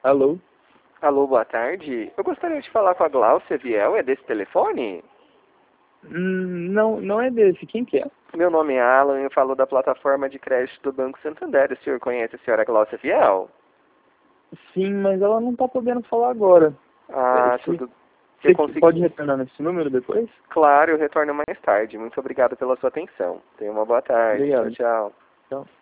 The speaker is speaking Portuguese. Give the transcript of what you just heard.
Alô? Alô, boa tarde. Eu gostaria de falar com a Gláucia Viel, é desse telefone? Não, não é desse. Quem que é? Meu nome é Alan e eu falo da plataforma de crédito do Banco Santander. O senhor conhece a senhora Gláucia Viel? Sim, mas ela não tá podendo falar agora. Ah, Você tudo. Eu pode consegui. retornar nesse número depois? Claro, eu retorno mais tarde. Muito obrigado pela sua atenção. Tenha uma boa tarde. Tchau, Obrigado. tchau. Tchau.